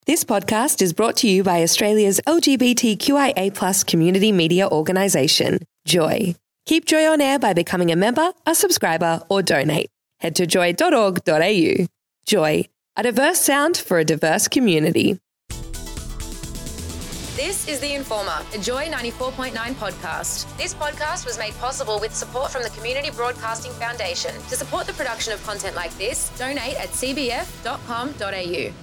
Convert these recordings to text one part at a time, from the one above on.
This podcast is brought to you by Australia's LGBTQIA+ community media organisation, Joy. Keep Joy on air by becoming a member, a subscriber, or donate. Head to joy.org.au. Joy, a diverse sound for a diverse community. This is The Informer, a Joy 94.9 podcast. This podcast was made possible with support from the Community Broadcasting Foundation. To support the production of content like this, donate at cbf.com.au.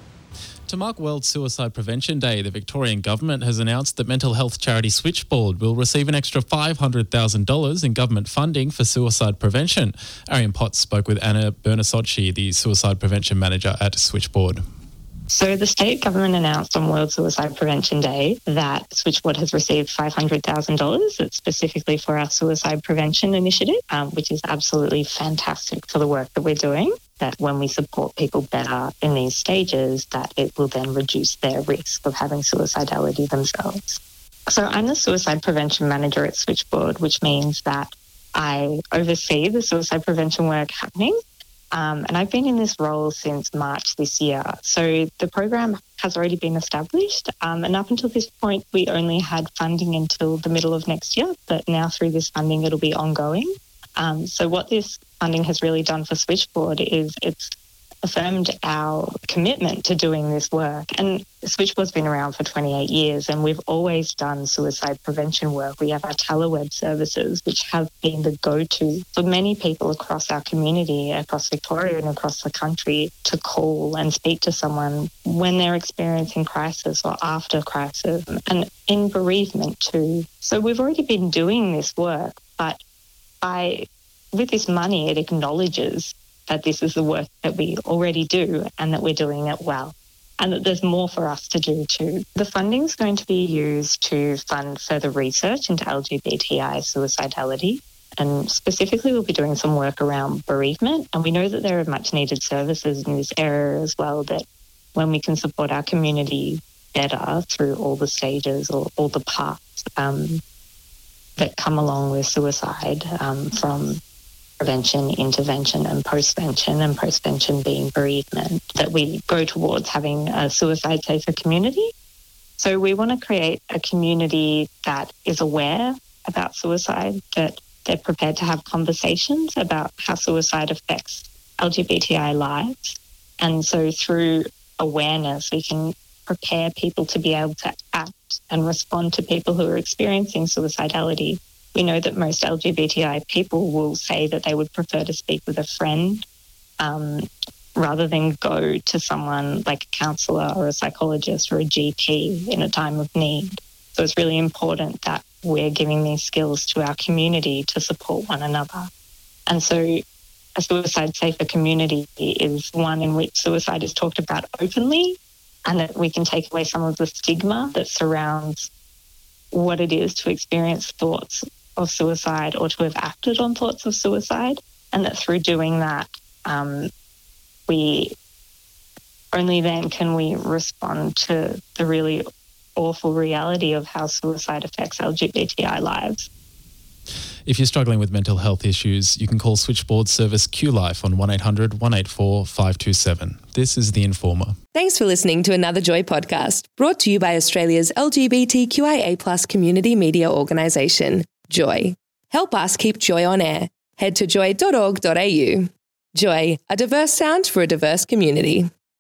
To mark World Suicide Prevention Day, the Victorian Government has announced that mental health charity Switchboard will receive an extra $500,000 in government funding for suicide prevention. Arian Potts spoke with Anna Bernasocci, the Suicide Prevention Manager at Switchboard. So the state government announced on World Suicide Prevention Day that Switchboard has received $500,000. It's specifically for our suicide prevention initiative, which is absolutely fantastic for the work that we're doing, that when we support people better in these stages, that it will then reduce their risk of having suicidality themselves. So I'm the Suicide Prevention Manager at Switchboard, which means that I oversee the suicide prevention work happening. And I've been in this role since March this year. So the program has already been established. And up until this point, we only had funding until the middle of next year. But now through this funding, it'll be ongoing. So what this funding has really done for Switchboard is it's affirmed our commitment to doing this work. And Switchboard's been around for 28 years and we've always done suicide prevention work. We have our TeleWeb services, which have been the go-to for many people across our community, across Victoria and across the country, to call and speak to someone when they're experiencing crisis or after crisis, and in bereavement too. So we've already been doing this work, but with this money, it acknowledges that this is the work that we already do and that we're doing it well, and that there's more for us to do too. The funding is going to be used to fund further research into LGBTI suicidality, and specifically we'll be doing some work around bereavement, and we know that there are much needed services in this area as well, that when we can support our community better through all the stages or all the parts that come along with suicide, from prevention, intervention and postvention being bereavement, that we go towards having a suicide safer community. So we want to create a community that is aware about suicide, that they're prepared to have conversations about how suicide affects LGBTI lives. And so through awareness, we can prepare people to be able to act and respond to people who are experiencing suicidality. We know that most LGBTI people will say that they would prefer to speak with a friend rather than go to someone like a counsellor or a psychologist or a GP in a time of need. So it's really important that we're giving these skills to our community to support one another. And so a suicide safer community is one in which suicide is talked about openly, and that we can take away some of the stigma that surrounds what it is to experience thoughts of suicide or to have acted on thoughts of suicide, and that through doing that, we only then can we respond to the really awful reality of how suicide affects LGBTI lives. If you're struggling with mental health issues, you can call Switchboard service Q-Life on 1800 184 527. This is The Informer. Thanks for listening to another Joy podcast, brought to you by Australia's LGBTQIA+ community media organisation, Joy. Help us keep Joy on air. Head to joy.org.au. Joy, a diverse sound for a diverse community.